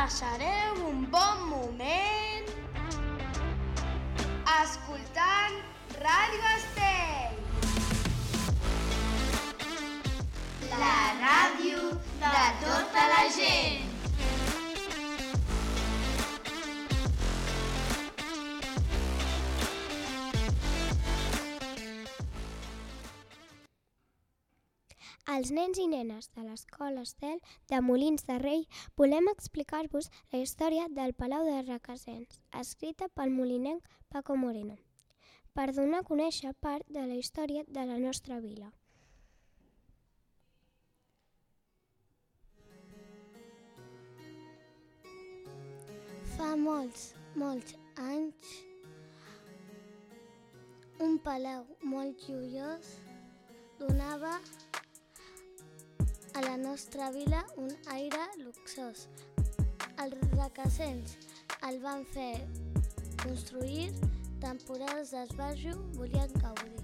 Passareu un bon moment escoltant Ràdio Estell. La ràdio de tota la gent. Els nens i nenes de l'Escola Estel de Molins de Rei volem explicar-vos la història del Palau de Requesens, escrita pel molinenc Paco Moreno, per donar a conèixer part de la història de la nostra vila. Fa molts anys, un palau molt joiós donava a la nostra vila un aire luxós. Els requesens el van fer construir, temporades d'esbarjo volien gaudir.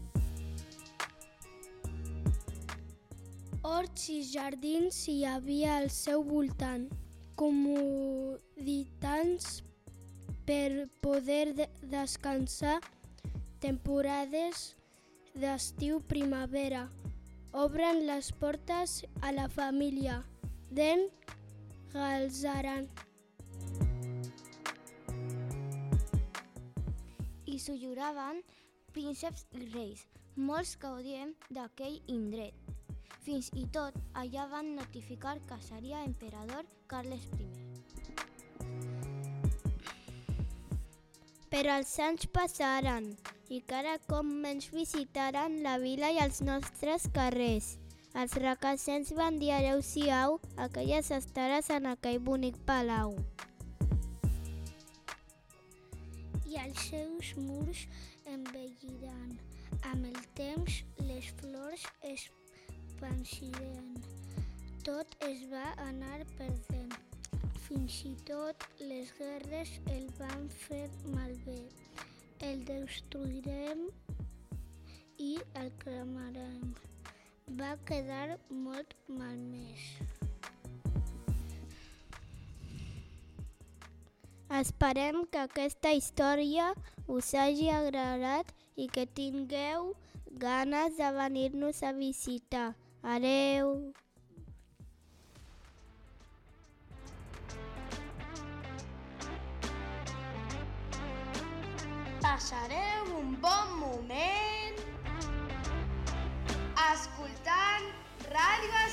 Horts i jardins hi havia al seu voltant, comoditats per poder descansar, temporades d'estiu, primavera. Obren les portes a la família d'en Galzeran. I s'ho lloraven prínceps i reis. Molts gaudien d'aquell indret. Fins i tot allà van notificar que seria emperador Carles I. Però els anys passaren i cada cop menys visitaren la vila i els nostres carrers. Els requesens van dir adeu-siau a aquelles estares en aquell bonic palau. I els seus murs envelliran. Amb el temps, les flors es pansiren. Tot es va anar perdent. Fins i tot les guerres el van fer malbé. El destruirem i el cremarem. Va quedar molt malmès. Esperem que aquesta història us hagi agradat i que tingueu ganes de venir-nos a visitar. Adeu! Passareu un bon moment escoltant Ràdio